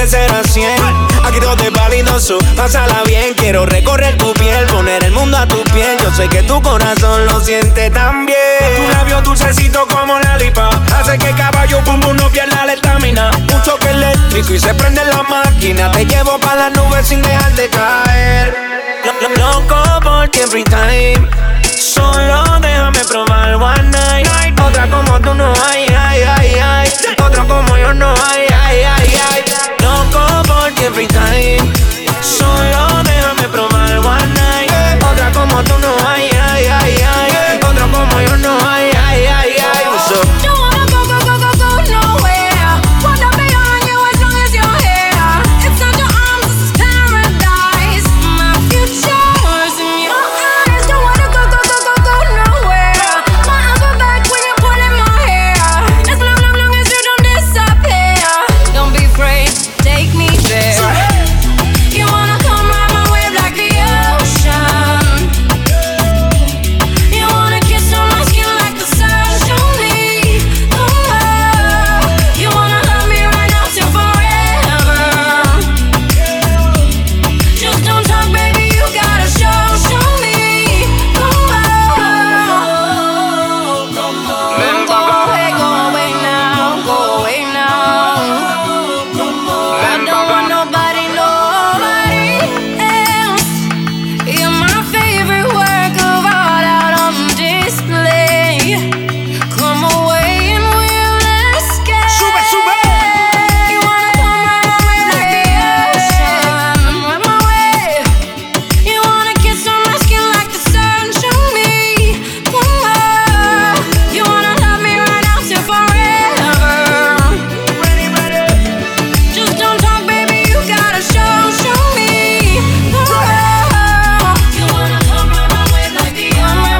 de 0 a 100. Aquí todo es validoso, pásala bien. Quiero recorrer tu piel, poner el mundo a tu piel. Yo sé que tu corazón lo siente también. Tu labio dulcecito como la lipa hace que caballo pum pum no pierda la estamina. Un choque eléctrico y se prende la máquina. Te llevo pa' las nubes sin dejar de caer. Loco por ti every time. Solo déjame probar one night. Otra como tú no hay, ay, ay, ay. Otro como yo no hay, ay, ay, ay. Loco por ti every time. Solo déjame probar one night. Otra como tú no hay, ay, ay, ay. Otro como yo no hay, ay, ay, ay. What's up? Don't wanna go nowhere. Wanna be on you as long as you're here. Inside your arms, this is paradise. My future's in your eyes. Don't wanna go nowhere. My arms are back when you're pulling my hair. As long as you don't disappear. Don't be afraid, take me there. You wanna come ride my wave like the ocean. You wanna kiss on my skin like the sun. Show me the world. You wanna love me right now till forever. Just don't talk, baby, you gotta show me the world. Go away now, go away now. I don't want nobody else. You're my favorite work of art out on display. Come away and we'll escape. Sube, sube. You wanna come ride my wave like the ocean. Ride my wave. You wanna kiss on my skin like the sun. Show me the world. You wanna love me right now till forever. Just don't talk, baby, you gotta show me the world. You wanna come ride my wave like the ocean.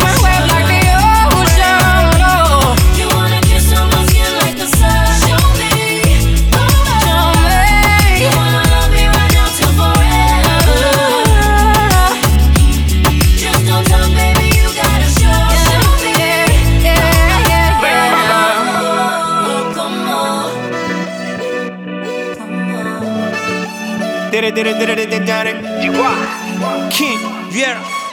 You wanna kiss on my skin like the sun. Show me the world. You wanna love me right now till forever. Just don't talk, baby, you gotta show me. Come on. King, yeah.